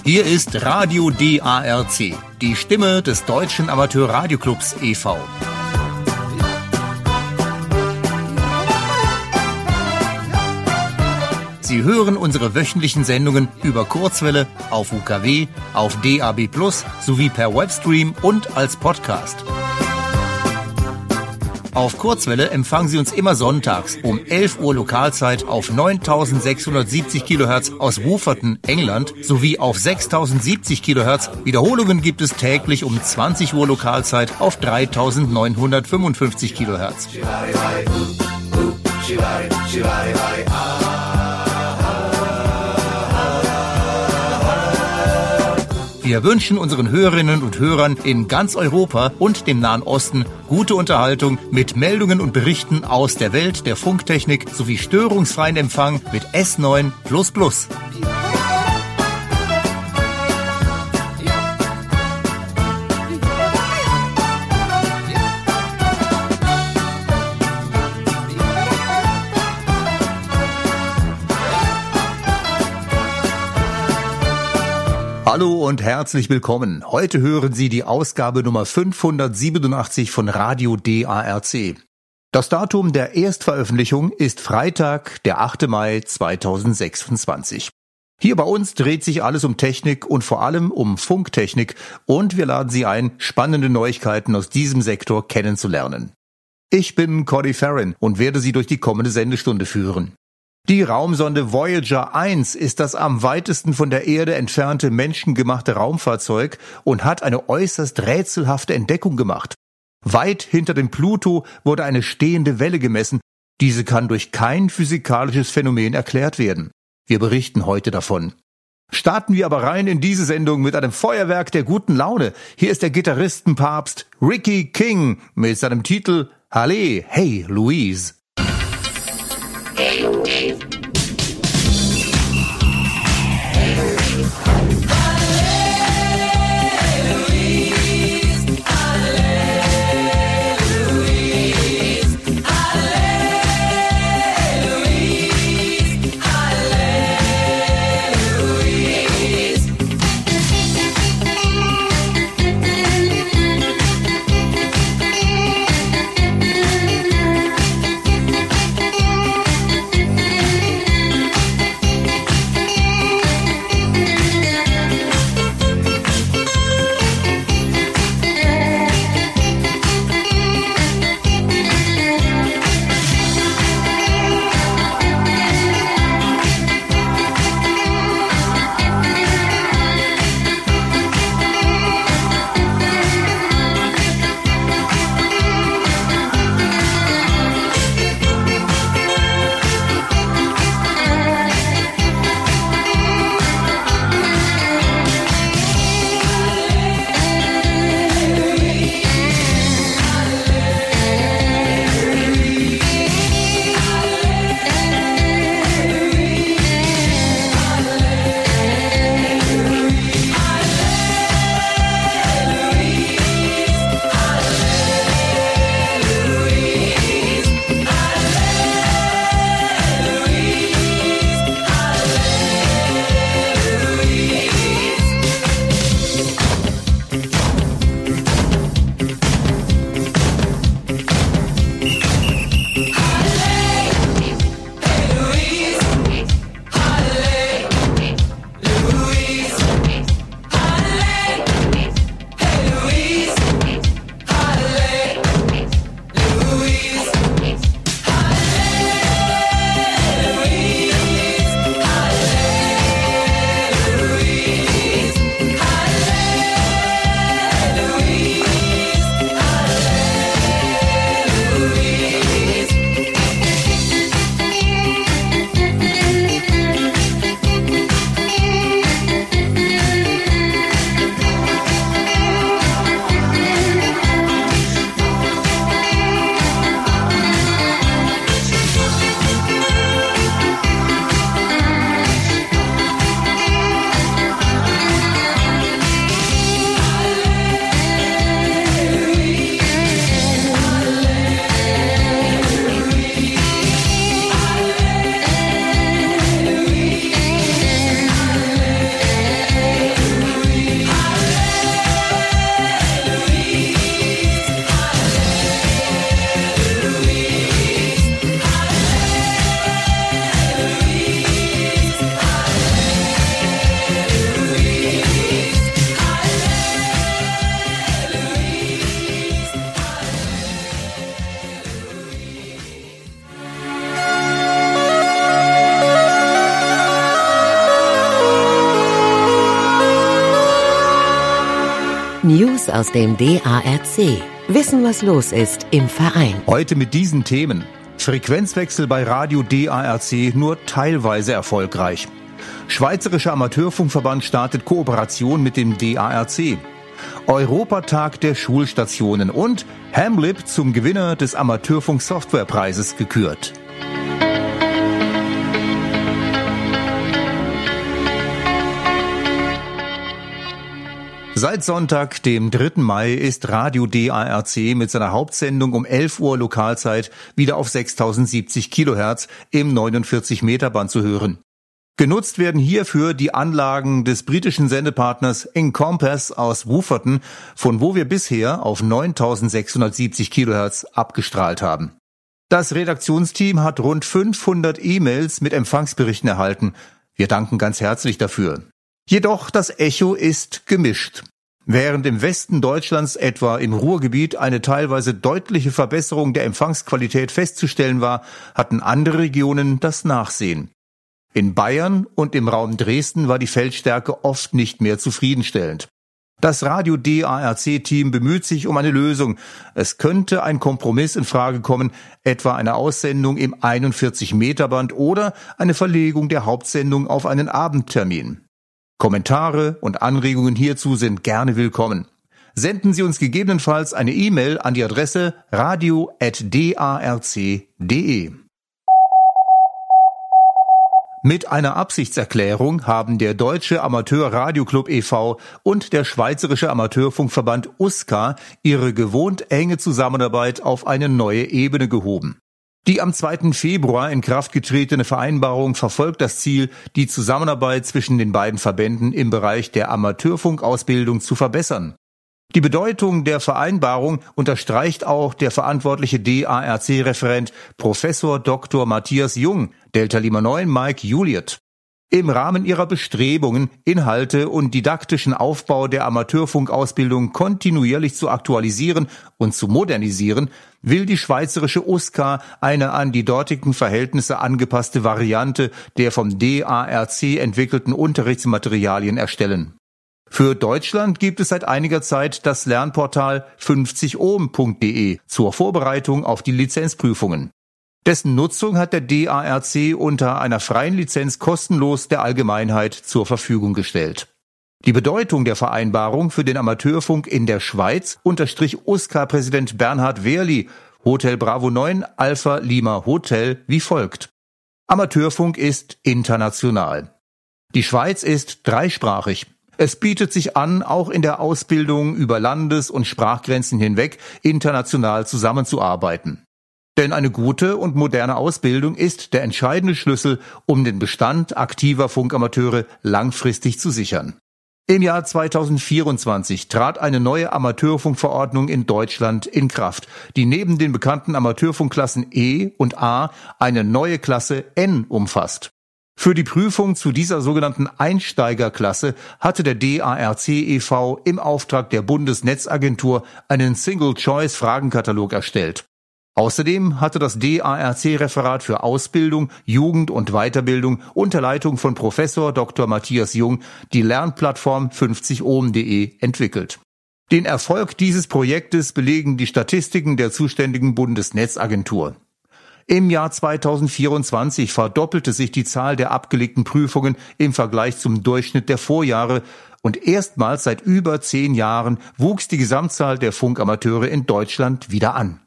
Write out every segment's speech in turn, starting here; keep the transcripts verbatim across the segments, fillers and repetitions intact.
Hier ist Radio D A R C, die Stimme des Deutschen Amateur-Radioclubs e V Sie hören unsere wöchentlichen Sendungen über Kurzwelle, auf U K W, auf D A B plus, sowie per Webstream und als Podcast. Auf Kurzwelle empfangen Sie uns immer sonntags um elf Uhr Lokalzeit auf neuntausendsechshundertsiebzig Kilohertz aus Wooferton, England, sowie auf sechstausendsiebzig Kilohertz. Wiederholungen gibt es täglich um zwanzig Uhr Lokalzeit auf dreitausendneunhundertfünfundfünfzig Kilohertz. Wir wünschen unseren Hörerinnen und Hörern in ganz Europa und dem Nahen Osten gute Unterhaltung mit Meldungen und Berichten aus der Welt der Funktechnik sowie störungsfreien Empfang mit S neun plus plus. Hallo und herzlich willkommen. Heute hören Sie die Ausgabe Nummer fünfhundertsiebenundachtzig von Radio D A R C. Das Datum der Erstveröffentlichung ist Freitag, der achte Mai zweitausendsechsundzwanzig. Hier bei uns dreht sich alles um Technik und vor allem um Funktechnik und wir laden Sie ein, spannende Neuigkeiten aus diesem Sektor kennenzulernen. Ich bin Cody Farron und werde Sie durch die kommende Sendestunde führen. Die Raumsonde Voyager eins ist das am weitesten von der Erde entfernte menschengemachte Raumfahrzeug und hat eine äußerst rätselhafte Entdeckung gemacht. Weit hinter dem Pluto wurde eine stehende Welle gemessen. Diese kann durch kein physikalisches Phänomen erklärt werden. Wir berichten heute davon. Starten wir aber rein in diese Sendung mit einem Feuerwerk der guten Laune. Hier ist der Gitarristenpapst Ricky King mit seinem Titel Halle, hey Louise. Hey, Louise. News aus dem D A R C. Wissen, was los ist im Verein. Heute mit diesen Themen. Frequenzwechsel bei Radio D A R C nur teilweise erfolgreich. Schweizerischer Amateurfunkverband startet Kooperation mit dem D A R C. Europatag der Schulstationen und Hamlib zum Gewinner des Amateurfunk-Softwarepreises gekürt. Seit Sonntag, dem dritten Mai, ist Radio D A R C mit seiner Hauptsendung um elf Uhr Lokalzeit wieder auf sechstausendsiebzig Kilohertz im neunundvierzig Meter Band zu hören. Genutzt werden hierfür die Anlagen des britischen Sendepartners Encompass aus Wooferton, von wo wir bisher auf neuntausendsechshundertsiebzig Kilohertz abgestrahlt haben. Das Redaktionsteam hat rund fünfhundert E-Mails mit Empfangsberichten erhalten. Wir danken ganz herzlich dafür. Jedoch das Echo ist gemischt. Während im Westen Deutschlands, etwa im Ruhrgebiet, eine teilweise deutliche Verbesserung der Empfangsqualität festzustellen war, hatten andere Regionen das Nachsehen. In Bayern und im Raum Dresden war die Feldstärke oft nicht mehr zufriedenstellend. Das Radio D A R C-Team bemüht sich um eine Lösung. Es könnte ein Kompromiss in Frage kommen, etwa eine Aussendung im einundvierzig Meter Band oder eine Verlegung der Hauptsendung auf einen Abendtermin. Kommentare und Anregungen hierzu sind gerne willkommen. Senden Sie uns gegebenenfalls eine E-Mail an die Adresse radio at d a r c punkt d e. Mit einer Absichtserklärung haben der Deutsche Amateur Radioclub e V und der Schweizerische Amateurfunkverband U S K A ihre gewohnt enge Zusammenarbeit auf eine neue Ebene gehoben. Die am zweiten Februar in Kraft getretene Vereinbarung verfolgt das Ziel, die Zusammenarbeit zwischen den beiden Verbänden im Bereich der Amateurfunkausbildung zu verbessern. Die Bedeutung der Vereinbarung unterstreicht auch der verantwortliche D A R C-Referent Professor Doktor Matthias Jung, Delta Lima neun Mike Juliet. Im Rahmen ihrer Bestrebungen, Inhalte und didaktischen Aufbau der Amateurfunkausbildung kontinuierlich zu aktualisieren und zu modernisieren, will die schweizerische U S K A eine an die dortigen Verhältnisse angepasste Variante der vom D A R C entwickelten Unterrichtsmaterialien erstellen. Für Deutschland gibt es seit einiger Zeit das Lernportal fünfzig ohm punkt d e zur Vorbereitung auf die Lizenzprüfungen. Dessen Nutzung hat der D A R C unter einer freien Lizenz kostenlos der Allgemeinheit zur Verfügung gestellt. Die Bedeutung der Vereinbarung für den Amateurfunk in der Schweiz unterstrich U S K A-Präsident Bernhard Wehrli, Hotel Bravo neun Alpha Lima Hotel, wie folgt. Amateurfunk ist international. Die Schweiz ist dreisprachig. Es bietet sich an, auch in der Ausbildung über Landes- und Sprachgrenzen hinweg international zusammenzuarbeiten. Denn eine gute und moderne Ausbildung ist der entscheidende Schlüssel, um den Bestand aktiver Funkamateure langfristig zu sichern. Im Jahr zweitausendvierundzwanzig trat eine neue Amateurfunkverordnung in Deutschland in Kraft, die neben den bekannten Amateurfunkklassen E und A eine neue Klasse N umfasst. Für die Prüfung zu dieser sogenannten Einsteigerklasse hatte der D A R C e V im Auftrag der Bundesnetzagentur einen Single-Choice-Fragenkatalog erstellt. Außerdem hatte das D A R C-Referat für Ausbildung, Jugend und Weiterbildung unter Leitung von Professor Doktor Matthias Jung die Lernplattform fünfzig ohm punkt d e entwickelt. Den Erfolg dieses Projektes belegen die Statistiken der zuständigen Bundesnetzagentur. Im Jahr zweitausendvierundzwanzig verdoppelte sich die Zahl der abgelegten Prüfungen im Vergleich zum Durchschnitt der Vorjahre und erstmals seit über zehn Jahren wuchs die Gesamtzahl der Funkamateure in Deutschland wieder an.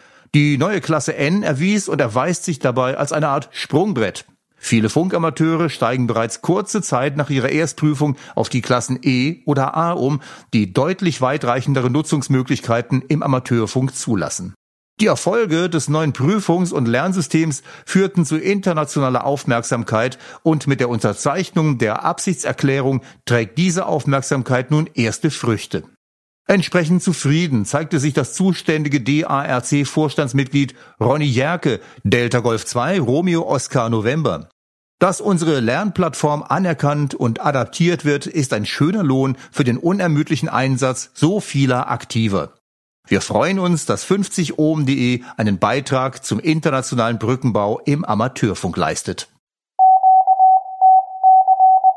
Die neue Klasse N erwies und erweist sich dabei als eine Art Sprungbrett. Viele Funkamateure steigen bereits kurze Zeit nach ihrer Erstprüfung auf die Klassen E oder A um, die deutlich weitreichendere Nutzungsmöglichkeiten im Amateurfunk zulassen. Die Erfolge des neuen Prüfungs- und Lernsystems führten zu internationaler Aufmerksamkeit und mit der Unterzeichnung der Absichtserklärung trägt diese Aufmerksamkeit nun erste Früchte. Entsprechend zufrieden zeigte sich das zuständige D A R C-Vorstandsmitglied Ronny Jerke, Delta Golf zwei Romeo Oscar November. Dass unsere Lernplattform anerkannt und adaptiert wird, ist ein schöner Lohn für den unermüdlichen Einsatz so vieler Aktiver. Wir freuen uns, dass fünfzig ohm punkt d e einen Beitrag zum internationalen Brückenbau im Amateurfunk leistet.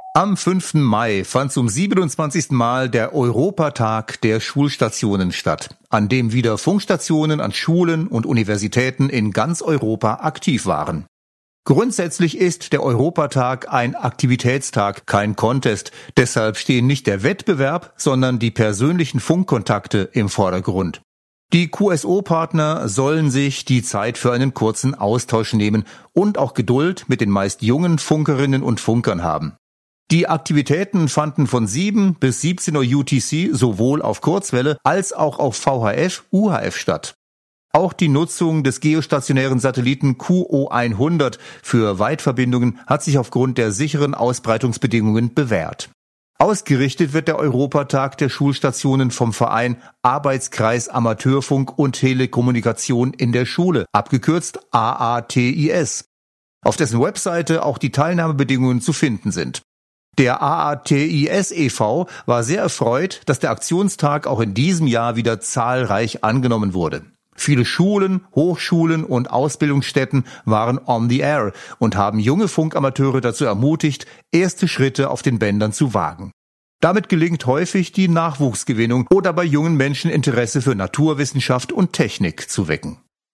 Am fünften Mai fand zum siebenundzwanzigsten Mal der Europatag der Schulstationen statt, an dem wieder Funkstationen an Schulen und Universitäten in ganz Europa aktiv waren. Grundsätzlich ist der Europatag ein Aktivitätstag, kein Contest. Deshalb stehen nicht der Wettbewerb, sondern die persönlichen Funkkontakte im Vordergrund. Die Q S O-Partner sollen sich die Zeit für einen kurzen Austausch nehmen und auch Geduld mit den meist jungen Funkerinnen und Funkern haben. Die Aktivitäten fanden von sieben bis siebzehn Uhr U T C sowohl auf Kurzwelle als auch auf V H F, U H F statt. Auch die Nutzung des geostationären Satelliten Q O hundert für Weitverbindungen hat sich aufgrund der sicheren Ausbreitungsbedingungen bewährt. Ausgerichtet wird der Europatag der Schulstationen vom Verein Arbeitskreis Amateurfunk und Telekommunikation in der Schule, abgekürzt A A T I S, auf dessen Webseite auch die Teilnahmebedingungen zu finden sind. Der A A T I S e V war sehr erfreut, dass der Aktionstag auch in diesem Jahr wieder zahlreich angenommen wurde. Viele Schulen, Hochschulen und Ausbildungsstätten waren on the air und haben junge Funkamateure dazu ermutigt, erste Schritte auf den Bändern zu wagen. Damit gelingt häufig die Nachwuchsgewinnung oder bei jungen Menschen Interesse für Naturwissenschaft und Technik zu wecken.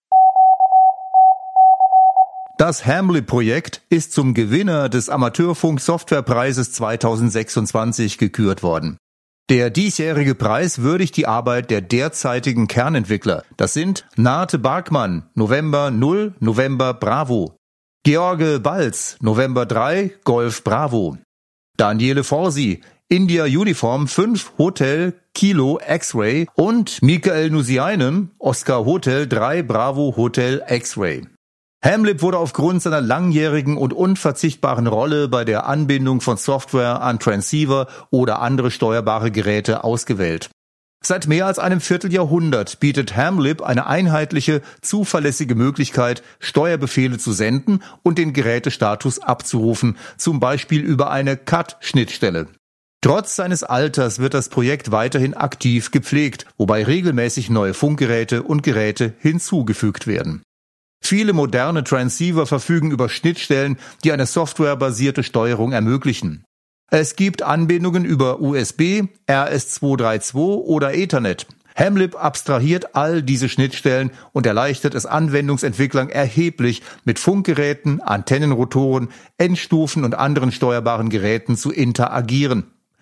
Das Hamlip-Projekt ist zum Gewinner des Amateurfunk-Softwarepreises zweitausendsechsundzwanzig gekürt worden. Der diesjährige Preis würdigt die Arbeit der derzeitigen Kernentwickler. Das sind Nate Barkmann, November null, November Bravo. George Balz, November drei, Golf Bravo. Daniele Forsi, India Uniform fünf, Hotel Kilo X-Ray und Michael Nusiainen, Oscar Hotel drei, Bravo Hotel X-Ray. Hamlip wurde aufgrund seiner langjährigen und unverzichtbaren Rolle bei der Anbindung von Software an Transceiver oder andere steuerbare Geräte ausgewählt. Seit mehr als einem Vierteljahrhundert bietet Hamlip eine einheitliche, zuverlässige Möglichkeit, Steuerbefehle zu senden und den Gerätestatus abzurufen, zum Beispiel über eine C A T-Schnittstelle. Trotz seines Alters wird das Projekt weiterhin aktiv gepflegt, wobei regelmäßig neue Funkgeräte und Geräte hinzugefügt werden. Viele moderne Transceiver verfügen über Schnittstellen, die eine softwarebasierte Steuerung ermöglichen. Es gibt Anbindungen über U S B, R S zweihunderzweiunddreißig oder Ethernet. Hamlip abstrahiert all diese Schnittstellen und erleichtert es Anwendungsentwicklern erheblich, mit Funkgeräten, Antennenrotoren, Endstufen und anderen steuerbaren Geräten zu interagieren.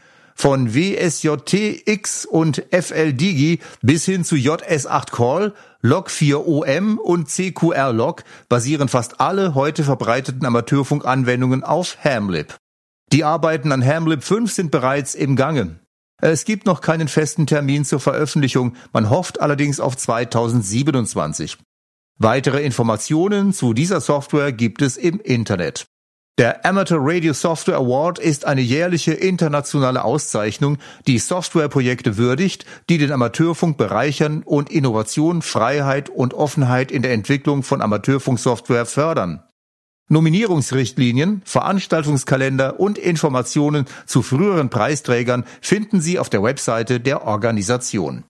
Von W S J T X und F L Digi bis hin zu J S acht Call, Log vier O M und C Q R Log basieren fast alle heute verbreiteten Amateurfunkanwendungen auf Hamlip. Die Arbeiten an Hamlip fünf sind bereits im Gange. Es gibt noch keinen festen Termin zur Veröffentlichung, man hofft allerdings auf zweitausendsiebenundzwanzig. Weitere Informationen zu dieser Software gibt es im Internet. Der Amateur Radio Software Award ist eine jährliche internationale Auszeichnung, die Softwareprojekte würdigt, die den Amateurfunk bereichern und Innovation, Freiheit und Offenheit in der Entwicklung von Amateurfunksoftware fördern. Nominierungsrichtlinien, Veranstaltungskalender und Informationen zu früheren Preisträgern finden Sie auf der Webseite der Organisation.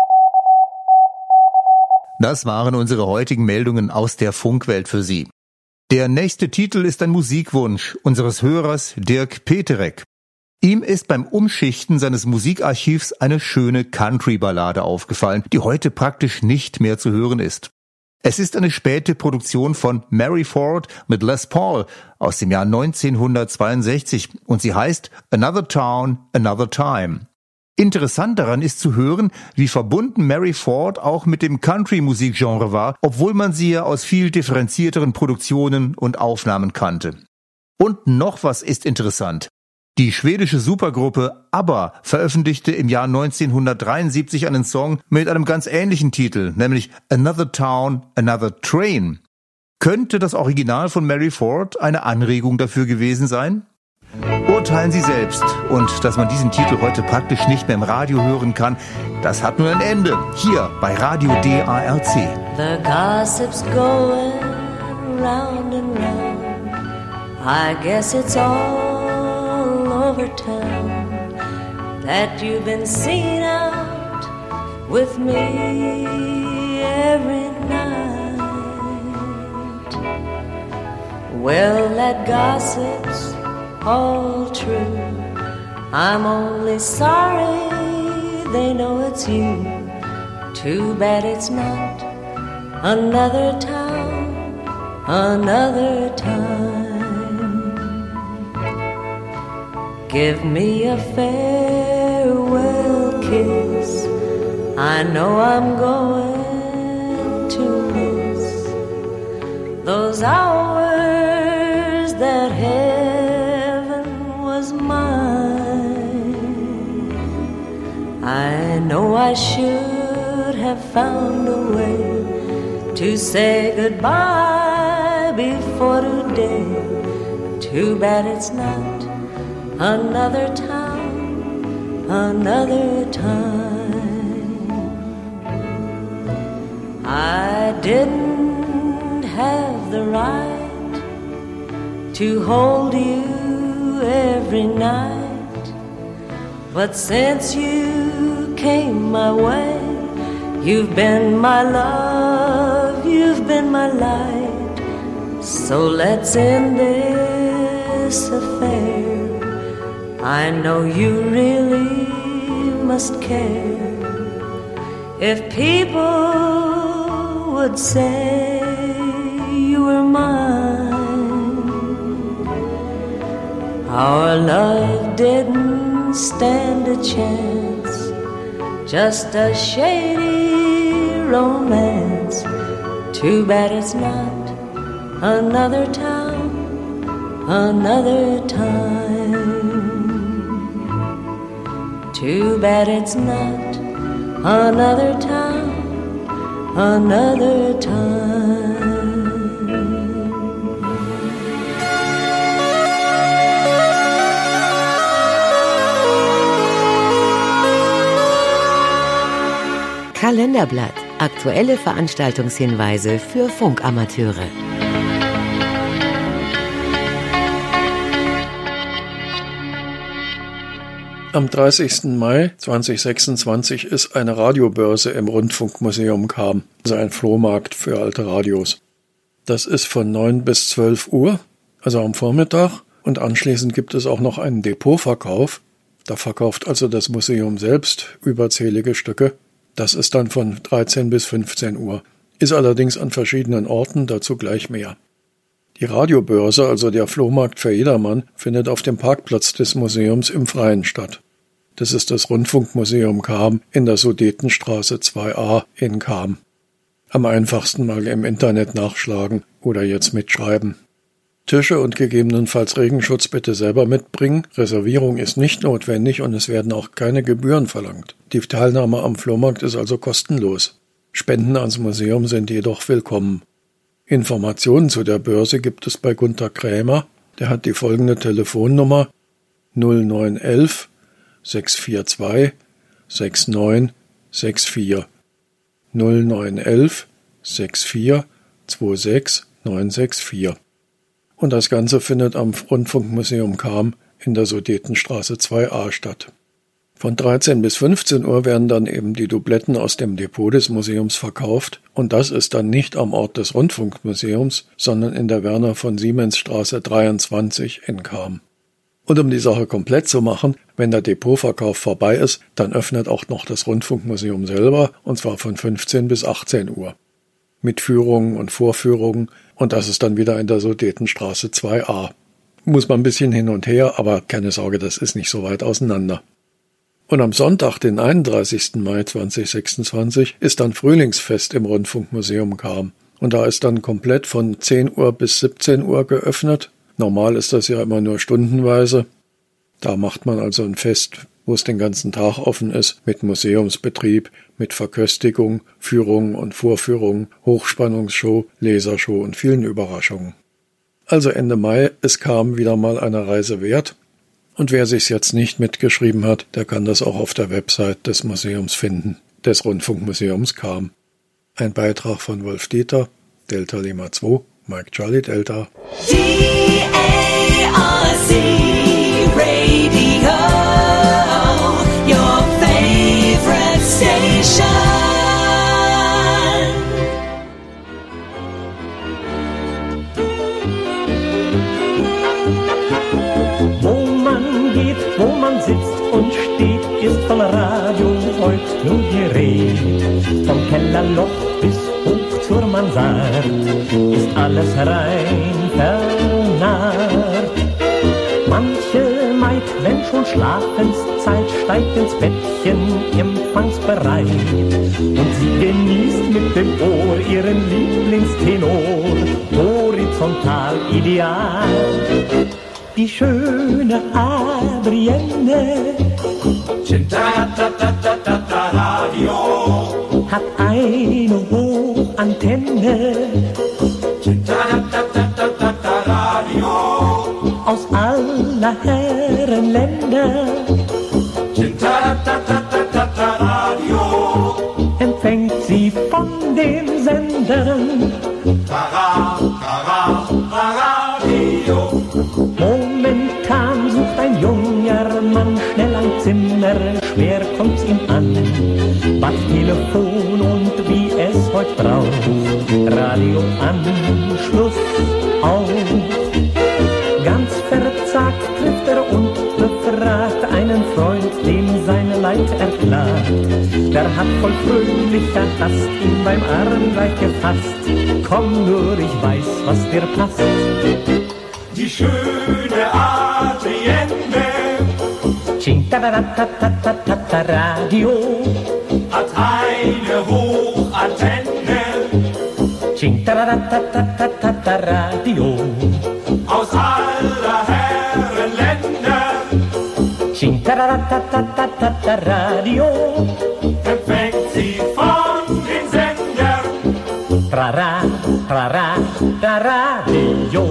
Das waren unsere heutigen Meldungen aus der Funkwelt für Sie. Der nächste Titel ist ein Musikwunsch unseres Hörers Dirk Peterek. Ihm ist beim Umschichten seines Musikarchivs eine schöne Country-Ballade aufgefallen, die heute praktisch nicht mehr zu hören ist. Es ist eine späte Produktion von Mary Ford mit Les Paul aus dem Jahr neunzehnhundertzweiundsechzig und sie heißt Another Town, Another Time. Interessant daran ist zu hören, wie verbunden Mary Ford auch mit dem Country-Musikgenre war, obwohl man sie ja aus viel differenzierteren Produktionen und Aufnahmen kannte. Und noch was ist interessant. Die schwedische Supergruppe ABBA veröffentlichte im Jahr neunzehnhundertdreiundsiebzig einen Song mit einem ganz ähnlichen Titel, nämlich Another Town, Another Train. Könnte das Original von Mary Ford eine Anregung dafür gewesen sein? Urteilen Sie selbst. Und dass man diesen Titel heute praktisch nicht mehr im Radio hören kann, das hat nun ein Ende. Hier bei Radio D A R C. The gossip's going round and round. I guess it's all over town that you've been seen out with me every night. Well, that gossip's all true. I'm only sorry they know it's you. Too bad it's not another town, another time. Give me a farewell kiss. I know I'm going to miss those hours that heaven was mine. I know I should have found a way to say goodbye before today. Too bad it's not another town, another time. I didn't have the right to hold you every night, but since you came my way, you've been my love, you've been my light. So let's end this affair. I know you really must care. If people would say you were mine, our love didn't stand a chance, just a shady romance. Too bad it's not another town, another time. Too bad it's not another town, another time. Kalenderblatt. Aktuelle Veranstaltungshinweise für Funkamateure. Am dreißigsten Mai zweitausendsechsundzwanzig ist eine Radiobörse im Rundfunkmuseum Cham, also ein Flohmarkt für alte Radios. Das ist von neun bis zwölf Uhr, also am Vormittag, und anschließend gibt es auch noch einen Depotverkauf. Da verkauft also das Museum selbst überzählige Stücke. Das ist dann von dreizehn bis fünfzehn Uhr, ist allerdings an verschiedenen Orten, dazu gleich mehr. Die Radiobörse, also der Flohmarkt für jedermann, findet auf dem Parkplatz des Museums im Freien statt. Das ist das Rundfunkmuseum Cham in der Sudetenstraße zwei a in Cham. Am einfachsten mal im Internet nachschlagen oder jetzt mitschreiben. Tische und gegebenenfalls Regenschutz bitte selber mitbringen. Reservierung ist nicht notwendig und es werden auch keine Gebühren verlangt. Die Teilnahme am Flohmarkt ist also kostenlos. Spenden ans Museum sind jedoch willkommen. Informationen zu der Börse gibt es bei Gunter Krämer. Der hat die folgende Telefonnummer null neun elf sechs vier zwei sechs neun sechs vier null neun elf sechs vier zwei sechs neun sechs vier. Und das Ganze findet am Rundfunkmuseum Cham in der Sudetenstraße zwei a statt. Von dreizehn bis fünfzehn Uhr werden dann eben die Dubletten aus dem Depot des Museums verkauft und das ist dann nicht am Ort des Rundfunkmuseums, sondern in der Werner von Siemens Straße dreiundzwanzig in Cham. Und um die Sache komplett zu machen, wenn der Depotverkauf vorbei ist, dann öffnet auch noch das Rundfunkmuseum selber und zwar von fünfzehn bis achtzehn Uhr. Mit Führungen und Vorführungen und das ist dann wieder in der Sudetenstraße zwei a. Muss man ein bisschen hin und her, aber keine Sorge, das ist nicht so weit auseinander. Und am Sonntag, den einunddreißigsten Mai zweitausendsechsundzwanzig, ist dann Frühlingsfest im Rundfunkmuseum Cham. Und da ist dann komplett von zehn Uhr bis siebzehn Uhr geöffnet. Normal ist das ja immer nur stundenweise. Da macht man also ein Fest, wo es den ganzen Tag offen ist, mit Museumsbetrieb, mit Verköstigung, Führungen und Vorführungen, Hochspannungsshow, Lasershow und vielen Überraschungen. Also Ende Mai, es kam wieder mal eine Reise wert. Und wer sich's jetzt nicht mitgeschrieben hat, der kann das auch auf der Website des Museums finden, des Rundfunkmuseums Cham. Ein Beitrag von Wolf Dieter, Delta Lima zwei, Mike Charlie Delta. D A R C Radio, your favorite station. Radio heut nur gerät. Vom Kellerloch bis hoch zur Mansard ist alles rein vernarrt. Manche Maid, wenn schon Schlafenszeit, steigt ins Bettchen empfangsbereit und sie genießt mit dem Ohr ihren Lieblingstenor, horizontal ideal. Die schöne Adrienne Radio hat eine Hochantenne Radio aus aller Herren Länder. Radio empfängt sie von den Sendern. Radio. Momentan sucht ein junger Mann schnell ein Zimmer, schwer kommt's ihm an. Was Telefon und wie es heut braucht, Radioanschluss auch. Ganz verzagt trifft er und befragt einen Freund, dem seine Leid erklagt. Der hat voll fröhlicher Hast ihn beim Arm gleich gefasst. Komm nur, ich weiß, was dir passt. Die schöne Adrienne Ching-ta-da-da-ta-ta-ta-ta Radio hat eine Hochantenne. Ching-ta-da-da-ta-ta-ta-ta Radio aus aller Herren Länder. Ching-ta-da-da-ta-ta-ta-ta Radio empfängt sie von den Sendern. Tra-ra, tra-ra, tra-radio.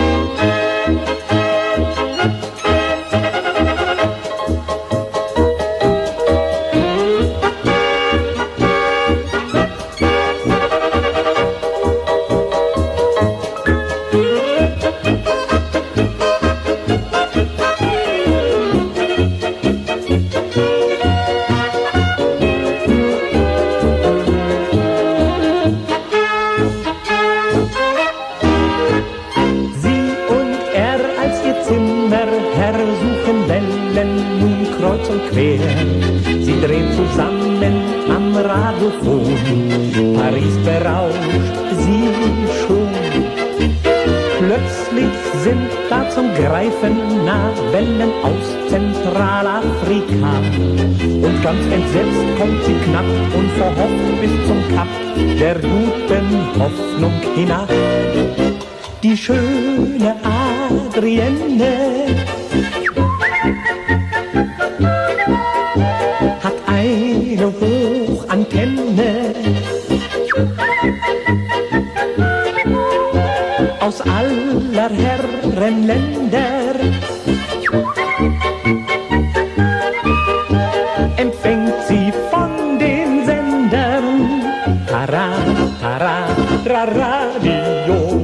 Sie dreht zusammen am Radiophon, Paris berauscht sie schon. Plötzlich sind da zum Greifen nah Wellen aus Zentralafrika. Und ganz entsetzt kommt sie knapp und verhofft bis zum Kap der guten Hoffnung hinab. Die schöne Adrienne hat eine Hochantenne aus aller Herren Länder. Empfängt sie von den Sendern. Tara, tara, tra, Radio.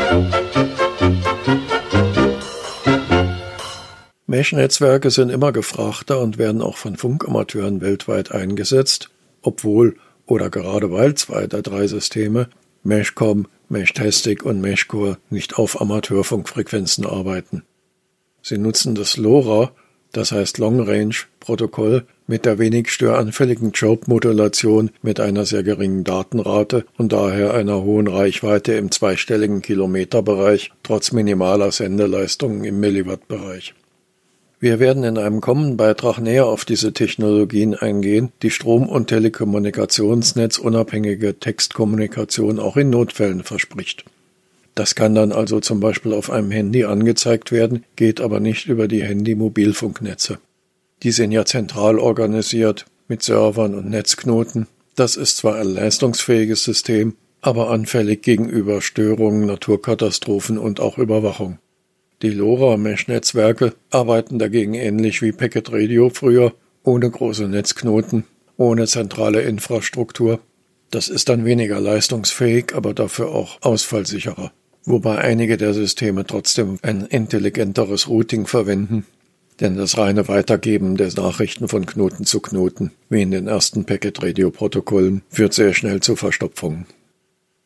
Mesh-Netzwerke sind immer gefragter und werden auch von Funkamateuren weltweit eingesetzt, obwohl oder gerade weil zwei der drei Systeme, Meshcom, Meshtastic und Meshcore, nicht auf Amateurfunkfrequenzen arbeiten. Sie nutzen das LoRa, das heißt Long-Range-Protokoll, mit der wenig störanfälligen Chirp-Modulation mit einer sehr geringen Datenrate und daher einer hohen Reichweite im zweistelligen Kilometerbereich, trotz minimaler Sendeleistungen im Milliwatt-Bereich. Wir werden in einem kommenden Beitrag näher auf diese Technologien eingehen, die Strom- und Telekommunikationsnetzunabhängige Textkommunikation auch in Notfällen verspricht. Das kann dann also zum Beispiel auf einem Handy angezeigt werden, geht aber nicht über die Handy-Mobilfunknetze. Die sind ja zentral organisiert mit Servern und Netzknoten. Das ist zwar ein leistungsfähiges System, aber anfällig gegenüber Störungen, Naturkatastrophen und auch Überwachung. Die LoRa-Mesh-Netzwerke arbeiten dagegen ähnlich wie Packet Radio früher, ohne große Netzknoten, ohne zentrale Infrastruktur. Das ist dann weniger leistungsfähig, aber dafür auch ausfallsicherer. Wobei einige der Systeme trotzdem ein intelligenteres Routing verwenden, denn das reine Weitergeben der Nachrichten von Knoten zu Knoten, wie in den ersten Packet-Radio-Protokollen, führt sehr schnell zu Verstopfungen.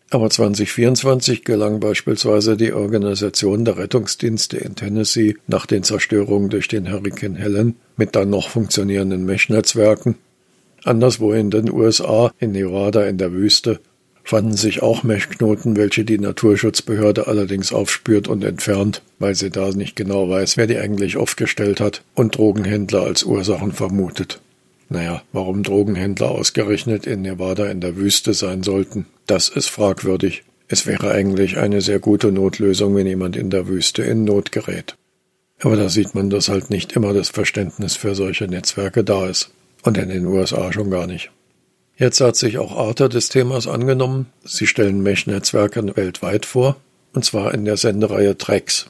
Aber zwanzig vierundzwanzig gelang beispielsweise die Organisation der Rettungsdienste in Tennessee nach den Zerstörungen durch den Hurrikan Helen mit dann noch funktionierenden Mesh-Netzwerken. Anderswo in den U S A, in Nevada in der Wüste, fanden sich auch Mesh-Knoten, welche die Naturschutzbehörde allerdings aufspürt und entfernt, weil sie da nicht genau weiß, wer die eigentlich aufgestellt hat und Drogenhändler als Ursachen vermutet. Naja, warum Drogenhändler ausgerechnet in Nevada in der Wüste sein sollten, das ist fragwürdig. Es wäre eigentlich eine sehr gute Notlösung, wenn jemand in der Wüste in Not gerät. Aber da sieht man, dass halt nicht immer das Verständnis für solche Netzwerke da ist. Und in den U S A schon gar nicht. Jetzt hat sich auch Arte des Themas angenommen. Sie stellen Mesh-Netzwerke weltweit vor, und zwar in der Sendereihe Tracks.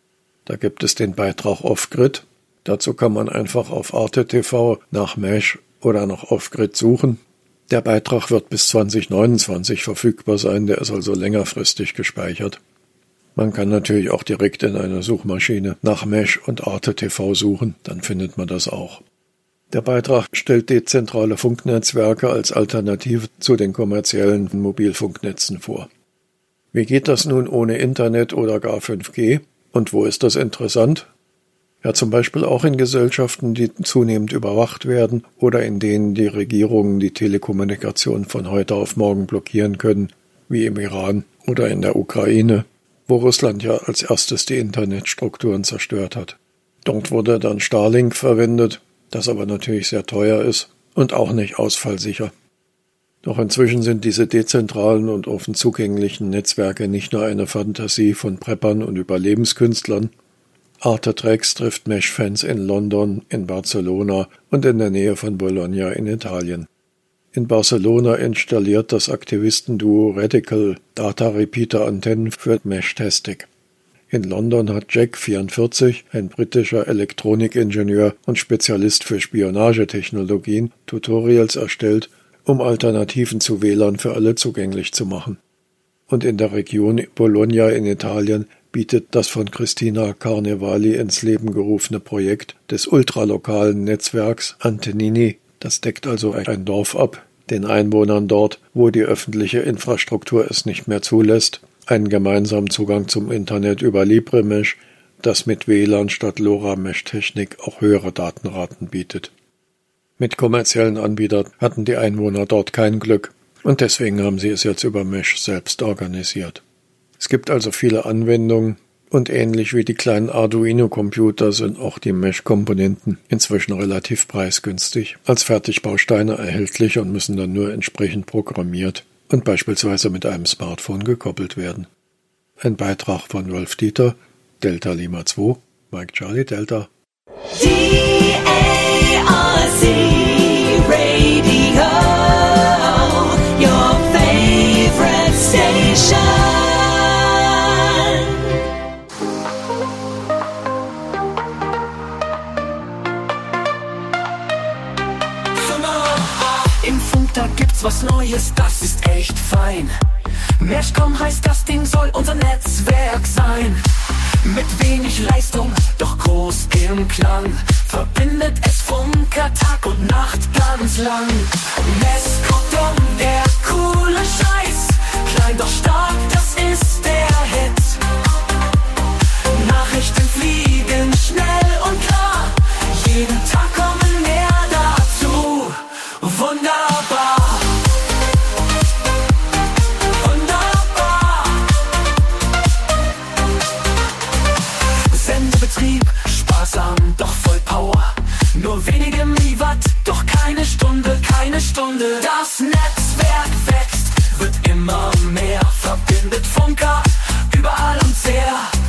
Da gibt es den Beitrag Off-Grid. Dazu kann man einfach auf Arte T V nach Mesh oder nach Off-Grid suchen. Der Beitrag wird bis zwanzig neunundzwanzig verfügbar sein, der ist also längerfristig gespeichert. Man kann natürlich auch direkt in einer Suchmaschine nach Mesh und Arte T V suchen, dann findet man das auch. Der Beitrag stellt dezentrale Funknetzwerke als Alternative zu den kommerziellen Mobilfunknetzen vor. Wie geht das nun ohne Internet oder gar fünf G? Und wo ist das interessant? Ja, zum Beispiel auch in Gesellschaften, die zunehmend überwacht werden oder in denen die Regierungen die Telekommunikation von heute auf morgen blockieren können, wie im Iran oder in der Ukraine, wo Russland ja als erstes die Internetstrukturen zerstört hat. Dort wurde dann Starlink verwendet, das aber natürlich sehr teuer ist und auch nicht ausfallsicher. Doch inzwischen sind diese dezentralen und offen zugänglichen Netzwerke nicht nur eine Fantasie von Preppern und Überlebenskünstlern. Arte Tracks trifft Mesh-Fans in London, in Barcelona und in der Nähe von Bologna in Italien. In Barcelona installiert das Aktivistenduo Radical Data Repeater Antennen für Mesh-Testing. In London hat Jack vierundvierzig, ein britischer Elektronikingenieur und Spezialist für Spionagetechnologien, Tutorials erstellt, um Alternativen zu W L A N für alle zugänglich zu machen. Und in der Region Bologna in Italien bietet das von Cristina Carnevali ins Leben gerufene Projekt des ultralokalen Netzwerks Antennini, das deckt also ein Dorf ab, den Einwohnern dort, wo die öffentliche Infrastruktur es nicht mehr zulässt, einen gemeinsamen Zugang zum Internet über LibreMesh, das mit W L A N statt LoRa-Mesh-Technik auch höhere Datenraten bietet. Mit kommerziellen Anbietern hatten die Einwohner dort kein Glück und deswegen haben sie es jetzt über Mesh selbst organisiert. Es gibt also viele Anwendungen und ähnlich wie die kleinen Arduino-Computer sind auch die Mesh-Komponenten inzwischen relativ preisgünstig als Fertigbausteine erhältlich und müssen dann nur entsprechend programmiert und beispielsweise mit einem Smartphone gekoppelt werden. Ein Beitrag von Wolf Dieter, Delta Lima zwei, Mike Charlie Delta. D A R C Radio, your favorite station. Im Funk, da gibt's was Neues, das ist echt fein. Meshcom heißt das Ding, soll unser Netzwerk sein. Mit wenig Leistung, doch groß im Klang, verbindet es Funker Tag und Nacht ganz lang. Meshcom, der coole Scheiß, klein doch stark, das ist der Hit. Nachrichten fliegen schnell und klar, jeden Tag kommen mehr dazu. Wunderbar. Wunderbar. Sendebetrieb, sparsam, doch voll Power. Nur wenige Milliwatt, doch keine Stunde, keine Stunde. Das Netzwerk wächst, wird immer mehr, verbindet Funker überall und sehr.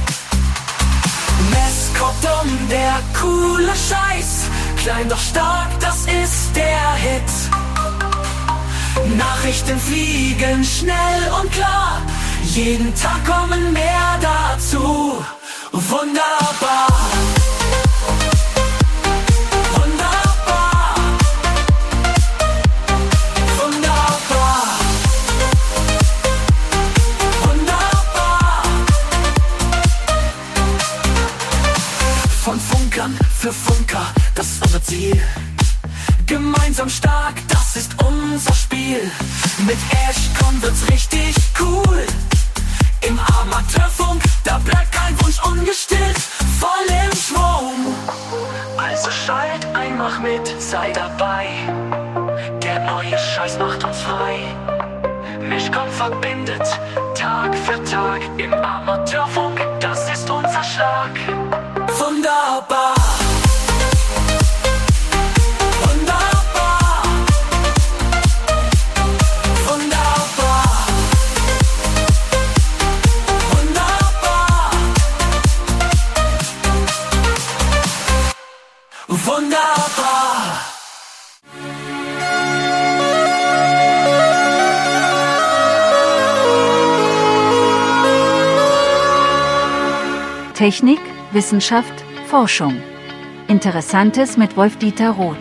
Meshcom, der coole Scheiß, klein doch stark, das ist der Hit. Nachrichten fliegen schnell und klar, jeden Tag kommen mehr dazu. Wunderbar. Wunderbar. Wunderbar. Wunderbar. Von Funkern für Funker, das ist unser Ziel. Gemeinsam stark, das ist unser Spiel. Mit Ashcon wird's richtig cool. sei dabei. Der neue Scheiß macht uns frei. Mischkomm verbindet Tag für Tag im Amateurfunk, das ist unser Schlag. Wunderbar. Wunderbar. Wunderbar. Wunderbar. Wunderbar. Technik, Wissenschaft, Forschung. Interessantes mit Wolf-Dieter Roth.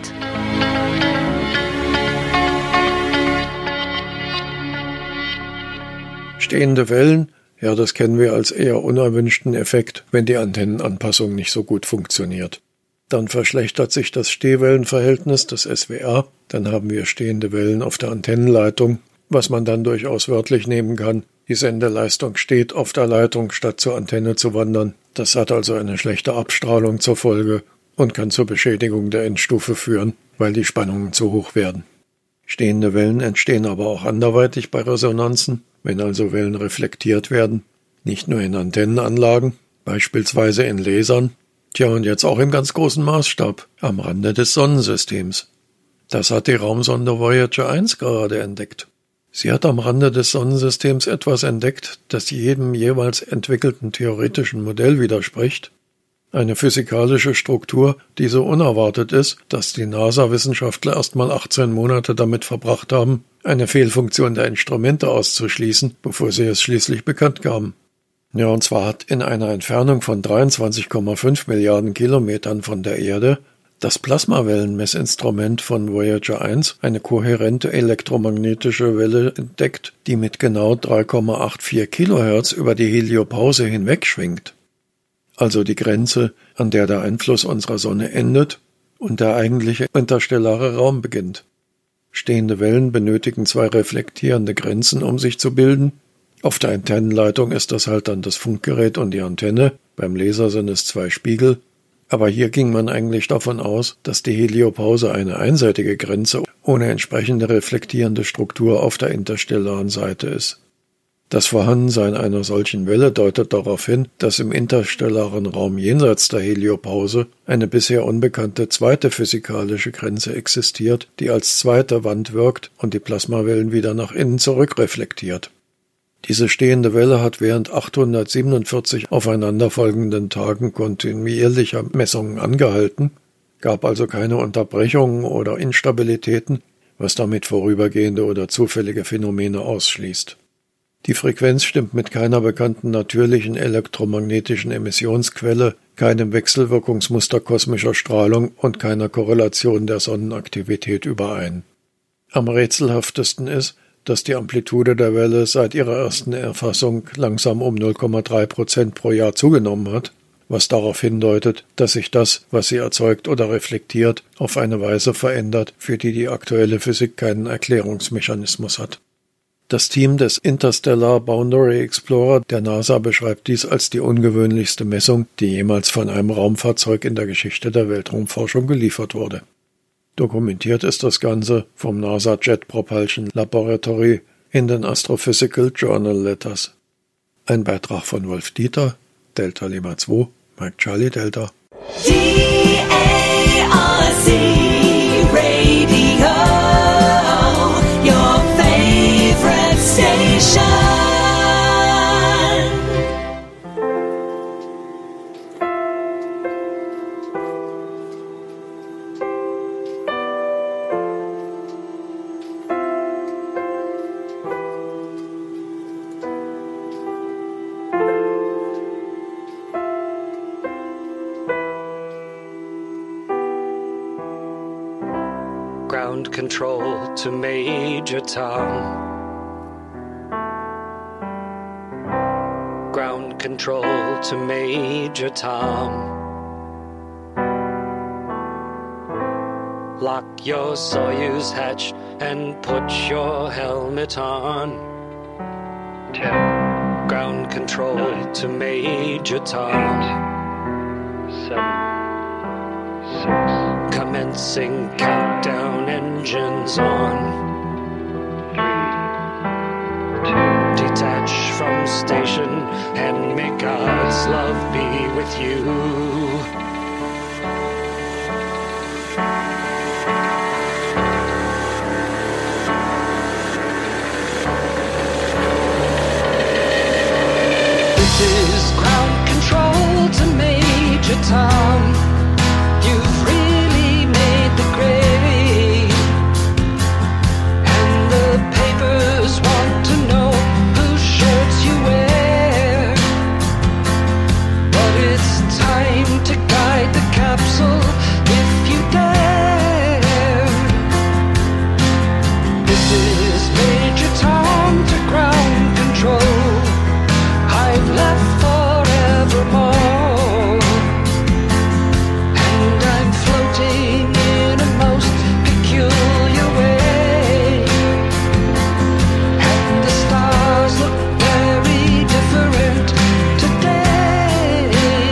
Stehende Wellen, ja, das kennen wir als eher unerwünschten Effekt, wenn die Antennenanpassung nicht so gut funktioniert. Dann verschlechtert sich das Stehwellenverhältnis, das S W R, dann haben wir stehende Wellen auf der Antennenleitung, was man dann durchaus wörtlich nehmen kann. Die Sendeleistung steht auf der Leitung, statt zur Antenne zu wandern. Das hat also eine schlechte Abstrahlung zur Folge und kann zur Beschädigung der Endstufe führen, weil die Spannungen zu hoch werden. Stehende Wellen entstehen aber auch anderweitig bei Resonanzen, wenn also Wellen reflektiert werden, nicht nur in Antennenanlagen, beispielsweise in Lasern, tja und jetzt auch im ganz großen Maßstab, am Rande des Sonnensystems. Das hat die Raumsonde Voyager eins gerade entdeckt. Sie hat am Rande des Sonnensystems etwas entdeckt, das jedem jeweils entwickelten theoretischen Modell widerspricht. Eine physikalische Struktur, die so unerwartet ist, dass die NASA-Wissenschaftler erst mal achtzehn Monate damit verbracht haben, eine Fehlfunktion der Instrumente auszuschließen, bevor sie es schließlich bekannt gaben. Ja, und zwar hat in einer Entfernung von dreiundzwanzig Komma fünf Milliarden Kilometern von der Erde das Plasmawellenmessinstrument von Voyager eins eine kohärente elektromagnetische Welle entdeckt, die mit genau drei Komma vierundachtzig Kilohertz über die Heliopause hinwegschwingt. Also die Grenze, an der der Einfluss unserer Sonne endet und der eigentliche interstellare Raum beginnt. Stehende Wellen benötigen zwei reflektierende Grenzen, um sich zu bilden. Auf der Antennenleitung ist das halt dann das Funkgerät und die Antenne, beim Laser sind es zwei Spiegel. Aber hier ging man eigentlich davon aus, dass die Heliopause eine einseitige Grenze ohne entsprechende reflektierende Struktur auf der interstellaren Seite ist. Das Vorhandensein einer solchen Welle deutet darauf hin, dass im interstellaren Raum jenseits der Heliopause eine bisher unbekannte zweite physikalische Grenze existiert, die als zweite Wand wirkt und die Plasmawellen wieder nach innen zurückreflektiert. Diese stehende Welle hat während achthundertsiebenundvierzig aufeinanderfolgenden Tagen kontinuierlicher Messungen angehalten, gab also keine Unterbrechungen oder Instabilitäten, was damit vorübergehende oder zufällige Phänomene ausschließt. Die Frequenz stimmt mit keiner bekannten natürlichen elektromagnetischen Emissionsquelle, keinem Wechselwirkungsmuster kosmischer Strahlung und keiner Korrelation der Sonnenaktivität überein. Am rätselhaftesten ist, dass die Amplitude der Welle seit ihrer ersten Erfassung langsam um null Komma drei Prozent pro Jahr zugenommen hat, was darauf hindeutet, dass sich das, was sie erzeugt oder reflektiert, auf eine Weise verändert, für die die aktuelle Physik keinen Erklärungsmechanismus hat. Das Team des Interstellar Boundary Explorer der NASA beschreibt dies als die ungewöhnlichste Messung, die jemals von einem Raumfahrzeug in der Geschichte der Weltraumforschung geliefert wurde. Dokumentiert ist das Ganze vom NASA Jet Propulsion Laboratory in den Astrophysical Journal Letters. Ein Beitrag von Wolf Dieter, Delta Lima zwei, Mike Charlie Delta. D A R C Radio, your favorite station. Ground control to Major Tom. Ground control to Major Tom. Lock your Soyuz hatch and put your helmet on. Ten. Ground control nine, to Major Tom. Eight, seven, six. commencing countdown engines on. Detach from station and may God's love be with you. This is ground control to Major Tom. You've really made the grade, and the papers want to know whose shirts you wear. But it's time to guide the capsule if you dare. This is Major Tom to ground control. I've left forevermore, and I'm floating in a most peculiar way, and the stars look very different today.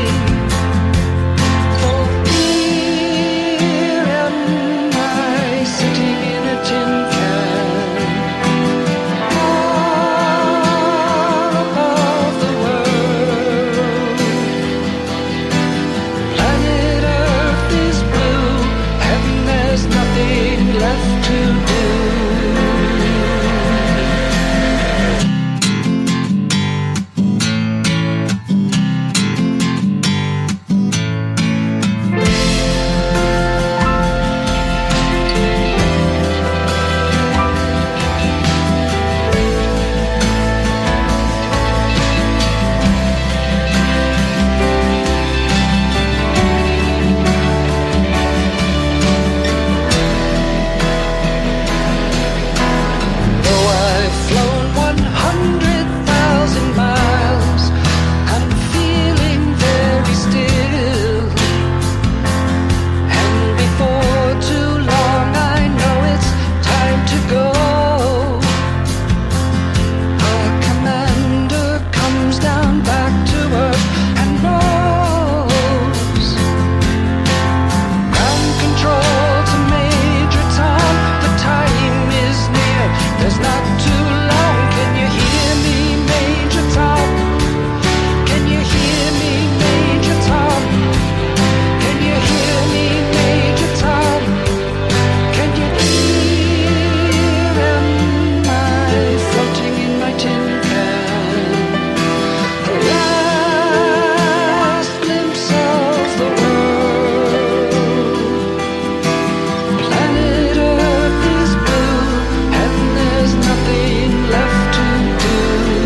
For here am I sitting in a tin can, far above the world. Planet Earth is blue, and there's nothing left to do. Though I've flown one hundred thousand miles, I'm feeling very still. And before too long, I know it's time to go. Our commander comes down back to earth and knows. Ground control to Major Tom, the time is near. There's not too long. Can you hear me, Major Tom? Can you hear me, Major Tom? Can you hear me, Major Tom? Can you hear am I floating in my tin can? The last glimpse of the world. Planet Earth is blue, and there's nothing left to do.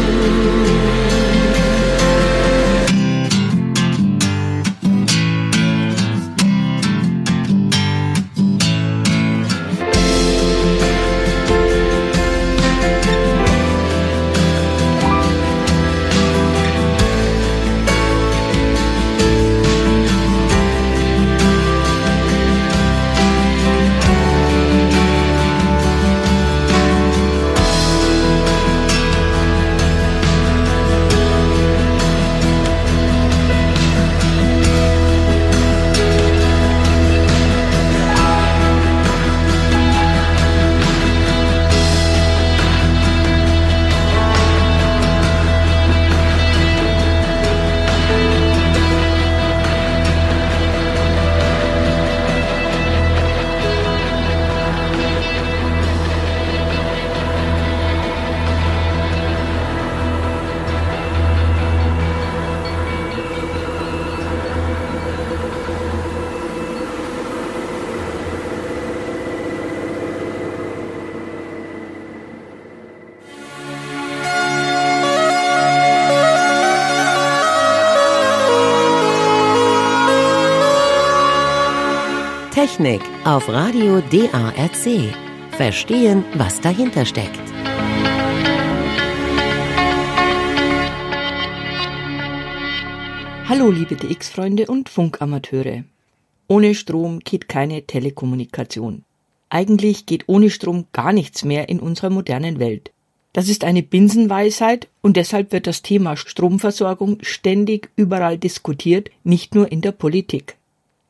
Technik auf Radio D A R C. Verstehen, was dahinter steckt. Hallo liebe D X-Freunde und Funkamateure. Ohne Strom geht keine Telekommunikation. Eigentlich geht ohne Strom gar nichts mehr in unserer modernen Welt. Das ist eine Binsenweisheit und deshalb wird das Thema Stromversorgung ständig überall diskutiert, nicht nur in der Politik.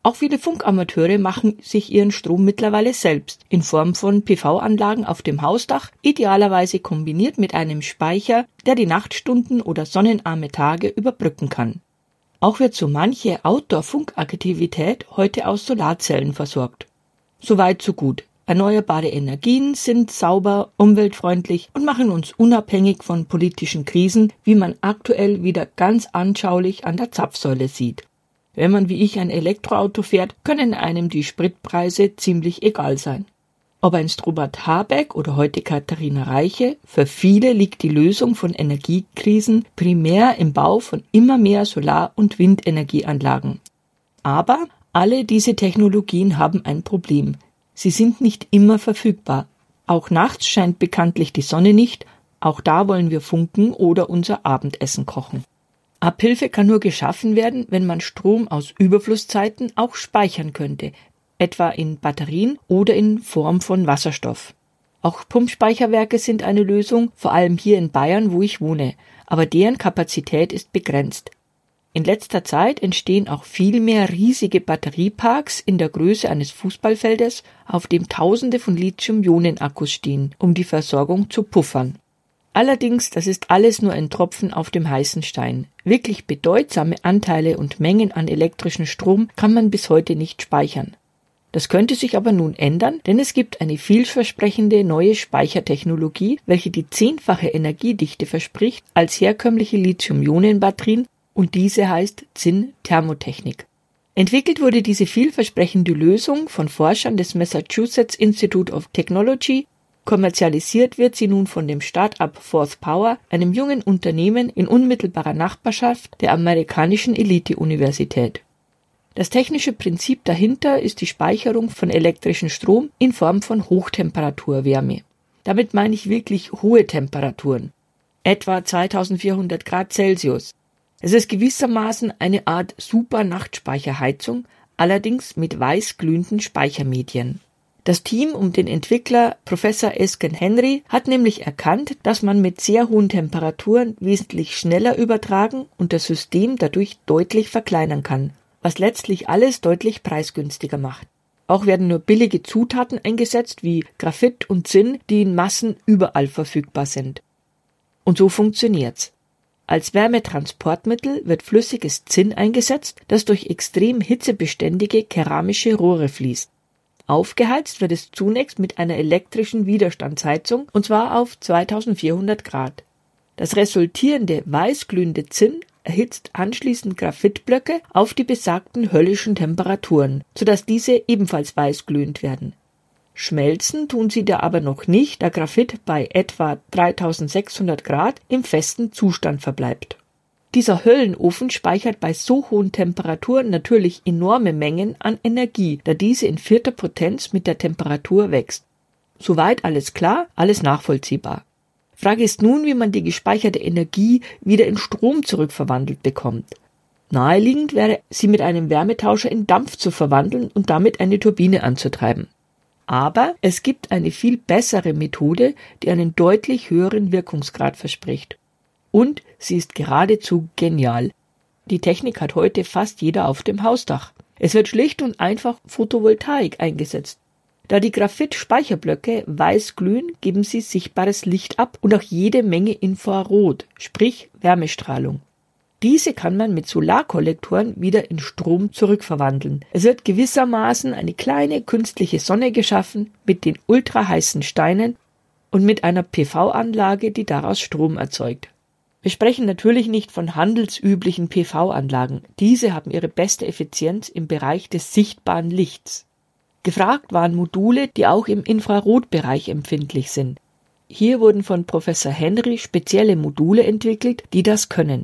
Auch viele Funkamateure machen sich ihren Strom mittlerweile selbst in Form von P V-Anlagen auf dem Hausdach, idealerweise kombiniert mit einem Speicher, der die Nachtstunden oder sonnenarme Tage überbrücken kann. Auch wird so manche Outdoor-Funkaktivität heute aus Solarzellen versorgt. Soweit so gut. Erneuerbare Energien sind sauber, umweltfreundlich und machen uns unabhängig von politischen Krisen, wie man aktuell wieder ganz anschaulich an der Zapfsäule sieht. Wenn man wie ich ein Elektroauto fährt, können einem die Spritpreise ziemlich egal sein. Ob einst Robert Habeck oder heute Katharina Reiche, für viele liegt die Lösung von Energiekrisen primär im Bau von immer mehr Solar- und Windenergieanlagen. Aber alle diese Technologien haben ein Problem. Sie sind nicht immer verfügbar. Auch nachts scheint bekanntlich die Sonne nicht, auch da wollen wir funken oder unser Abendessen kochen. Abhilfe kann nur geschaffen werden, wenn man Strom aus Überflusszeiten auch speichern könnte, etwa in Batterien oder in Form von Wasserstoff. Auch Pumpspeicherwerke sind eine Lösung, vor allem hier in Bayern, wo ich wohne, aber deren Kapazität ist begrenzt. In letzter Zeit entstehen auch viel mehr riesige Batterieparks in der Größe eines Fußballfeldes, auf dem Tausende von Lithium-Ionen-Akkus stehen, um die Versorgung zu puffern. Allerdings, das ist alles nur ein Tropfen auf dem heißen Stein. Wirklich bedeutsame Anteile und Mengen an elektrischen Strom kann man bis heute nicht speichern. Das könnte sich aber nun ändern, denn es gibt eine vielversprechende neue Speichertechnologie, welche die zehnfache Energiedichte verspricht als herkömmliche Lithium-Ionen-Batterien, und diese heißt Zinn-Thermotechnik. Entwickelt wurde diese vielversprechende Lösung von Forschern des Massachusetts Institute of Technology. Kommerzialisiert wird sie nun von dem Start-up Fourth Power, einem jungen Unternehmen in unmittelbarer Nachbarschaft der amerikanischen Elite-Universität. Das technische Prinzip dahinter ist die Speicherung von elektrischem Strom in Form von Hochtemperaturwärme. Damit meine ich wirklich hohe Temperaturen, etwa zweitausendvierhundert Grad Celsius. Es ist gewissermaßen eine Art Super-Nachtspeicherheizung, allerdings mit weißglühenden Speichermedien. Das Team um den Entwickler Professor Esken Henry hat nämlich erkannt, dass man mit sehr hohen Temperaturen wesentlich schneller übertragen und das System dadurch deutlich verkleinern kann, was letztlich alles deutlich preisgünstiger macht. Auch werden nur billige Zutaten eingesetzt wie Graphit und Zinn, die in Massen überall verfügbar sind. Und so funktioniert's. Als Wärmetransportmittel wird flüssiges Zinn eingesetzt, das durch extrem hitzebeständige keramische Rohre fließt. Aufgeheizt wird es zunächst mit einer elektrischen Widerstandsheizung, und zwar auf zweitausendvierhundert Grad. Das resultierende weißglühende Zinn erhitzt anschließend Graphitblöcke auf die besagten höllischen Temperaturen, sodass diese ebenfalls weißglühend werden. Schmelzen tun sie da aber noch nicht, da Graphit bei etwa dreitausendsechshundert Grad im festen Zustand verbleibt. Dieser Höllenofen speichert bei so hohen Temperaturen natürlich enorme Mengen an Energie, da diese in vierter Potenz mit der Temperatur wächst. Soweit alles klar, alles nachvollziehbar. Frage ist nun, wie man die gespeicherte Energie wieder in Strom zurückverwandelt bekommt. Naheliegend wäre, sie mit einem Wärmetauscher in Dampf zu verwandeln und damit eine Turbine anzutreiben. Aber es gibt eine viel bessere Methode, die einen deutlich höheren Wirkungsgrad verspricht. Und sie ist geradezu genial. Die Technik hat heute fast jeder auf dem Hausdach. Es wird schlicht und einfach Photovoltaik eingesetzt. Da die Graphit-Speicherblöcke weiß glühen, geben sie sichtbares Licht ab und auch jede Menge Infrarot, sprich Wärmestrahlung. Diese kann man mit Solarkollektoren wieder in Strom zurückverwandeln. Es wird gewissermaßen eine kleine künstliche Sonne geschaffen mit den ultraheißen Steinen und mit einer P V-Anlage, die daraus Strom erzeugt. Wir sprechen natürlich nicht von handelsüblichen P V-Anlagen. Diese haben ihre beste Effizienz im Bereich des sichtbaren Lichts. Gefragt waren Module, die auch im Infrarotbereich empfindlich sind. Hier wurden von Professor Henry spezielle Module entwickelt, die das können.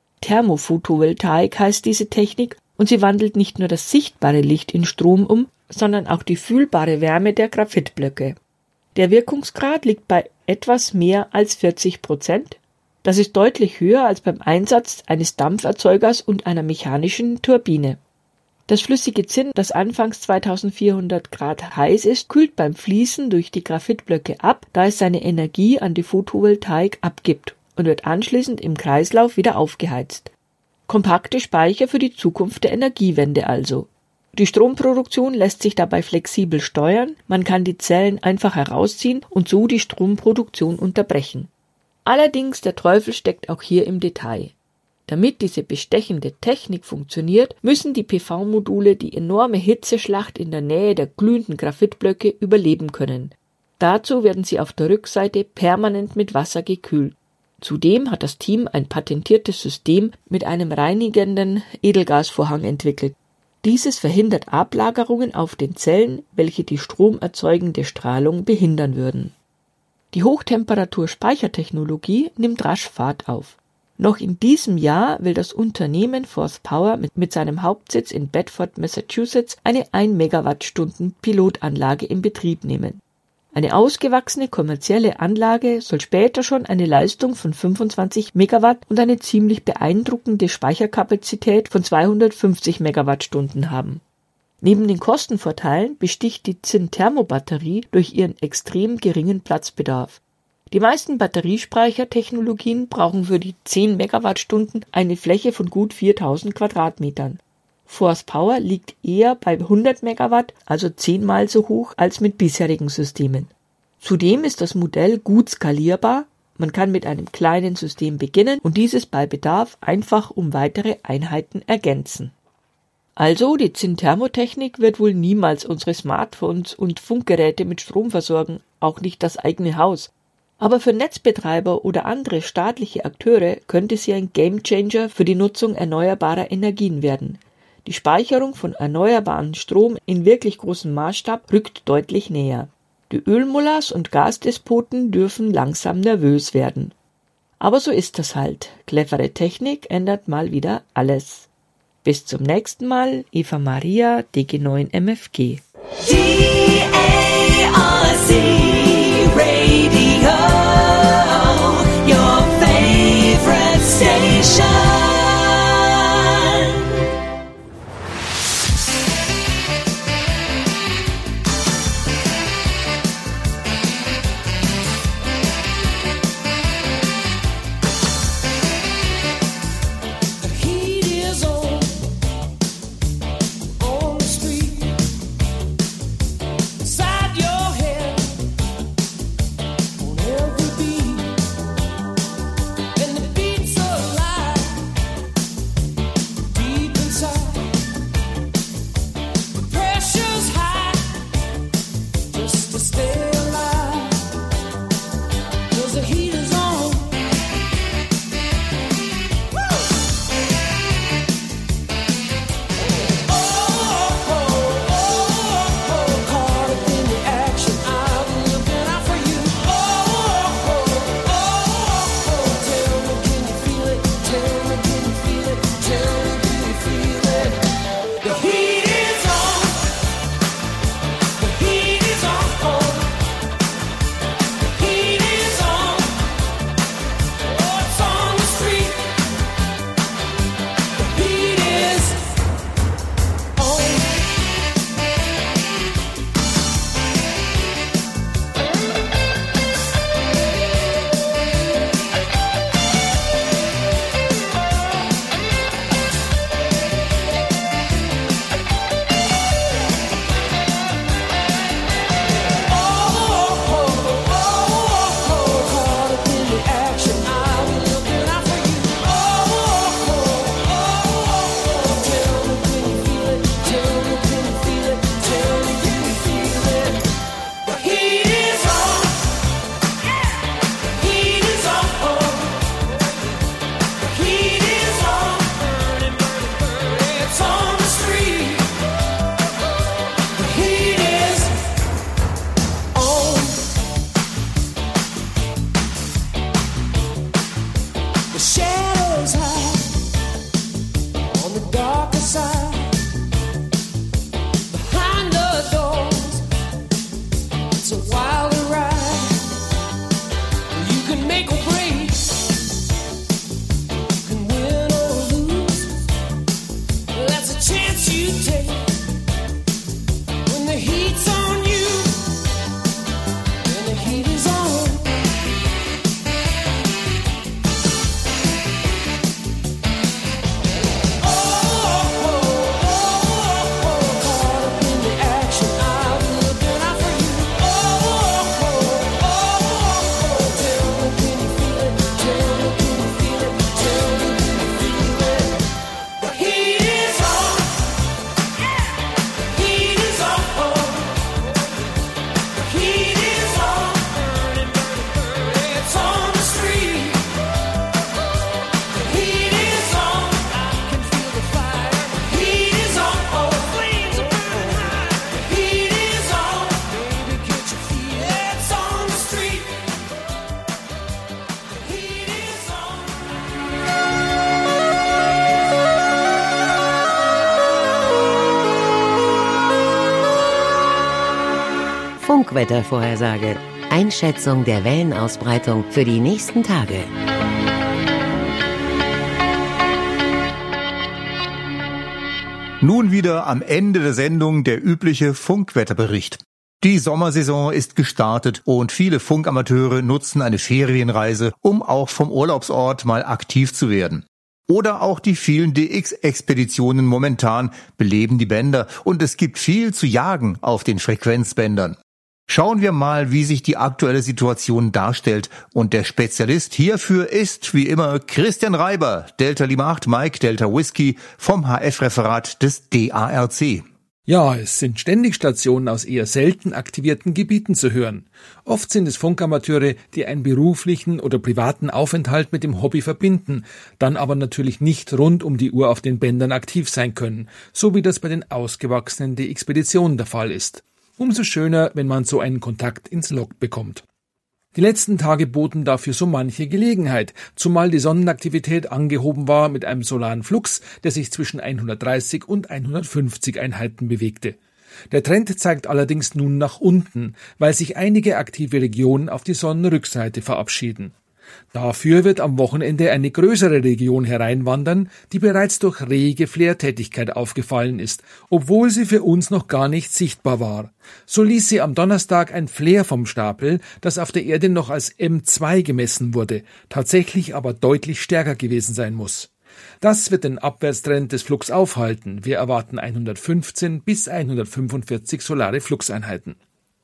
Thermophotovoltaik heißt diese Technik und sie wandelt nicht nur das sichtbare Licht in Strom um, sondern auch die fühlbare Wärme der Graphitblöcke. Der Wirkungsgrad liegt bei etwas mehr als vierzig Prozent. Das ist deutlich höher als beim Einsatz eines Dampferzeugers und einer mechanischen Turbine. Das flüssige Zinn, das anfangs zweitausendvierhundert Grad heiß ist, kühlt beim Fließen durch die Graphitblöcke ab, da es seine Energie an die Photovoltaik abgibt und wird anschließend im Kreislauf wieder aufgeheizt. Kompakte Speicher für die Zukunft der Energiewende also. Die Stromproduktion lässt sich dabei flexibel steuern, man kann die Zellen einfach herausziehen und so die Stromproduktion unterbrechen. Allerdings, der Teufel steckt auch hier im Detail. Damit diese bestechende Technik funktioniert, müssen die P V-Module die enorme Hitzeschlacht in der Nähe der glühenden Graphitblöcke überleben können. Dazu werden sie auf der Rückseite permanent mit Wasser gekühlt. Zudem hat das Team ein patentiertes System mit einem reinigenden Edelgasvorhang entwickelt. Dieses verhindert Ablagerungen auf den Zellen, welche die stromerzeugende Strahlung behindern würden. Die Hochtemperatur-Speichertechnologie nimmt rasch Fahrt auf. Noch in diesem Jahr will das Unternehmen Forth Power mit, mit seinem Hauptsitz in Bedford, Massachusetts, eine ein Megawattstunden Pilotanlage in Betrieb nehmen. Eine ausgewachsene kommerzielle Anlage soll später schon eine Leistung von fünfundzwanzig Megawatt und eine ziemlich beeindruckende Speicherkapazität von zweihundertfünfzig Megawattstunden haben. Neben den Kostenvorteilen besticht die Zinn-Thermobatterie durch ihren extrem geringen Platzbedarf. Die meisten Batteriespeichertechnologien brauchen für die zehn Megawattstunden eine Fläche von gut viertausend Quadratmetern. Forth Power liegt eher bei hundert Megawatt, also zehnmal so hoch als mit bisherigen Systemen. Zudem ist das Modell gut skalierbar, man kann mit einem kleinen System beginnen und dieses bei Bedarf einfach um weitere Einheiten ergänzen. Also, die Zinn-Thermotechnik wird wohl niemals unsere Smartphones und Funkgeräte mit Strom versorgen, auch nicht das eigene Haus. Aber für Netzbetreiber oder andere staatliche Akteure könnte sie ein Gamechanger für die Nutzung erneuerbarer Energien werden. Die Speicherung von erneuerbaren Strom in wirklich großem Maßstab rückt deutlich näher. Die Ölmullahs und Gasdespoten dürfen langsam nervös werden. Aber so ist das halt. Clevere Technik ändert mal wieder alles. Bis zum nächsten Mal, Eva Maria, D G neun M F G. D A R C Radio, your favorite station. Funkwettervorhersage. Einschätzung der Wellenausbreitung für die nächsten Tage. Nun wieder am Ende der Sendung der übliche Funkwetterbericht. Die Sommersaison ist gestartet und viele Funkamateure nutzen eine Ferienreise, um auch vom Urlaubsort mal aktiv zu werden. Oder auch die vielen D X-Expeditionen momentan beleben die Bänder und es gibt viel zu jagen auf den Frequenzbändern. Schauen wir mal, wie sich die aktuelle Situation darstellt. Und der Spezialist hierfür ist, wie immer, Christian Reiber, Delta Lima acht Mike Delta Whisky vom H F-Referat des D A R C. Ja, es sind ständig Stationen aus eher selten aktivierten Gebieten zu hören. Oft sind es Funkamateure, die einen beruflichen oder privaten Aufenthalt mit dem Hobby verbinden, dann aber natürlich nicht rund um die Uhr auf den Bändern aktiv sein können, so wie das bei den ausgewachsenen D Expeditionen der Fall ist. Umso schöner, wenn man so einen Kontakt ins Log bekommt. Die letzten Tage boten dafür so manche Gelegenheit, zumal die Sonnenaktivität angehoben war mit einem solaren Flux, der sich zwischen hundertdreißig und hundertfünfzig Einheiten bewegte. Der Trend zeigt allerdings nun nach unten, weil sich einige aktive Regionen auf die Sonnenrückseite verabschieden. Dafür wird am Wochenende eine größere Region hereinwandern, die bereits durch rege Flaretätigkeit aufgefallen ist, obwohl sie für uns noch gar nicht sichtbar war. So ließ sie am Donnerstag ein Flare vom Stapel, das auf der Erde noch als M zwei gemessen wurde, tatsächlich aber deutlich stärker gewesen sein muss. Das wird den Abwärtstrend des Flux aufhalten. Wir erwarten hundertfünfzehn bis hundertfünfundvierzig solare Fluxeinheiten.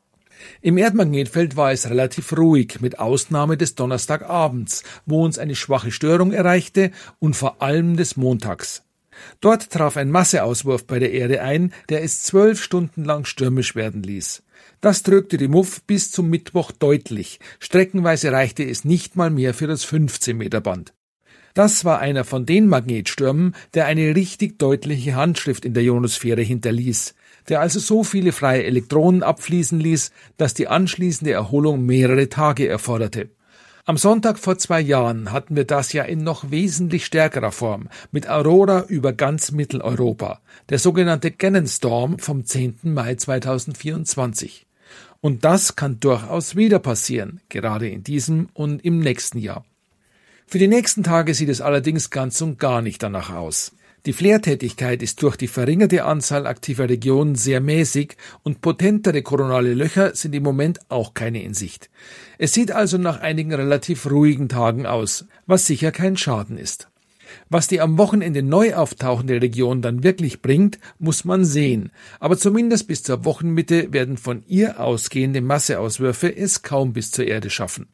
Im Erdmagnetfeld war es relativ ruhig, mit Ausnahme des Donnerstagabends, wo uns eine schwache Störung erreichte und vor allem des Montags. Dort traf ein Masseauswurf bei der Erde ein, der es zwölf Stunden lang stürmisch werden ließ. Das drückte die Muff bis zum Mittwoch deutlich, streckenweise reichte es nicht mal mehr für das fünfzehn Meter Band. Das war einer von den Magnetstürmen, der eine richtig deutliche Handschrift in der Ionosphäre hinterließ, der also so viele freie Elektronen abfließen ließ, dass die anschließende Erholung mehrere Tage erforderte. Am Sonntag vor zwei Jahren hatten wir das ja in noch wesentlich stärkerer Form, mit Aurora über ganz Mitteleuropa, der sogenannte Gannon Storm vom zehnten Mai zweitausendvierundzwanzig. Und das kann durchaus wieder passieren, gerade in diesem und im nächsten Jahr. Für die nächsten Tage sieht es allerdings ganz und gar nicht danach aus. Die Flaretätigkeit ist durch die verringerte Anzahl aktiver Regionen sehr mäßig und potentere koronale Löcher sind im Moment auch keine in Sicht. Es sieht also nach einigen relativ ruhigen Tagen aus, was sicher kein Schaden ist. Was die am Wochenende neu auftauchende Region dann wirklich bringt, muss man sehen, aber zumindest bis zur Wochenmitte werden von ihr ausgehende Masseauswürfe es kaum bis zur Erde schaffen.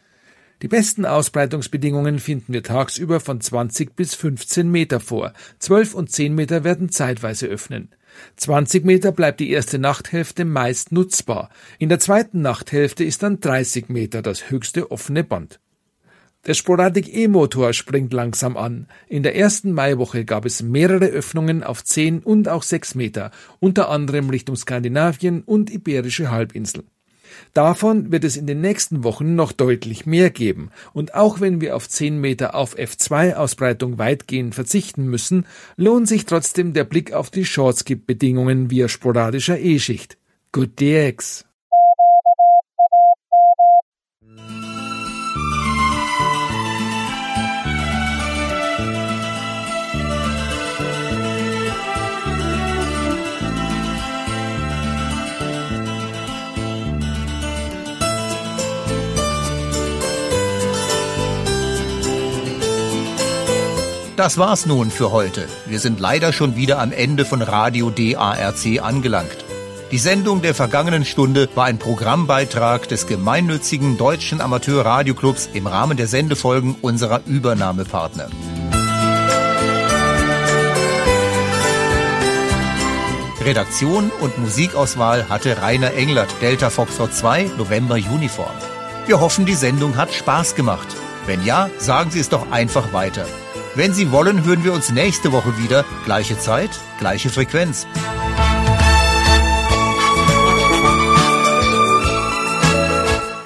Die besten Ausbreitungsbedingungen finden wir tagsüber von zwanzig bis fünfzehn Meter vor. zwölf und zehn Meter werden zeitweise öffnen. zwanzig Meter bleibt die erste Nachthälfte meist nutzbar. In der zweiten Nachthälfte ist dann dreißig Meter das höchste offene Band. Der Sporadik-E-Motor springt langsam an. In der ersten Maiwoche gab es mehrere Öffnungen auf zehn und auch sechs Meter, unter anderem Richtung Skandinavien und Iberische Halbinsel. Davon wird es in den nächsten Wochen noch deutlich mehr geben, und auch wenn wir auf zehn Meter auf F zwei Ausbreitung weitgehend verzichten müssen, lohnt sich trotzdem der Blick auf die Shortskip-Bedingungen via sporadischer E-Schicht. Good D X! Das war's nun für heute. Wir sind leider schon wieder am Ende von Radio D A R C angelangt. Die Sendung der vergangenen Stunde war ein Programmbeitrag des gemeinnützigen Deutschen Amateur-Radioclubs im Rahmen der Sendefolgen unserer Übernahmepartner. Redaktion und Musikauswahl hatte Rainer Englert, Delta Foxtrot zwei, November Uniform. Wir hoffen, die Sendung hat Spaß gemacht. Wenn ja, sagen Sie es doch einfach weiter. Wenn Sie wollen, hören wir uns nächste Woche wieder. Gleiche Zeit, gleiche Frequenz.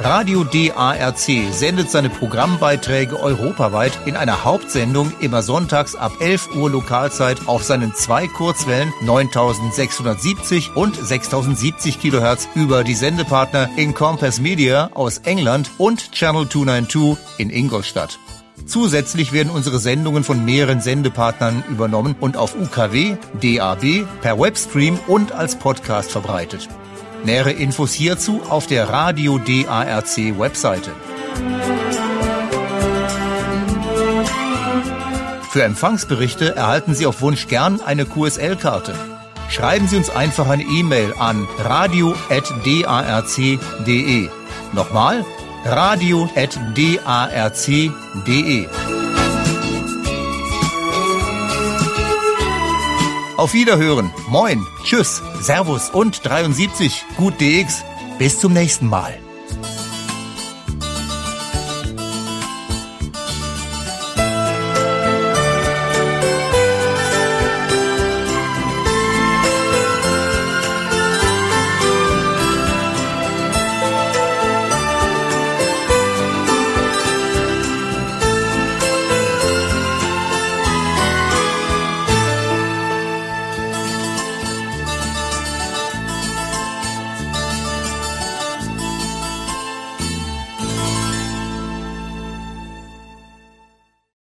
Radio D A R C sendet seine Programmbeiträge europaweit in einer Hauptsendung immer sonntags ab elf Uhr Lokalzeit auf seinen zwei Kurzwellen neuntausendsechshundertsiebzig und sechstausendsiebzig Kilohertz über die Sendepartner Encompass Media aus England und Channel zweihunderzweiundneunzig in Ingolstadt. Zusätzlich werden unsere Sendungen von mehreren Sendepartnern übernommen und auf U K W, D A B, per Webstream und als Podcast verbreitet. Nähere Infos hierzu auf der Radio D A R C Webseite. Für Empfangsberichte erhalten Sie auf Wunsch gern eine Q S L-Karte. Schreiben Sie uns einfach eine E-Mail an radio at darc punkt de. Nochmal, radio at darc punkt de. Auf Wiederhören, moin, tschüss, servus und dreiundsiebzig, gut D X. Bis zum nächsten Mal.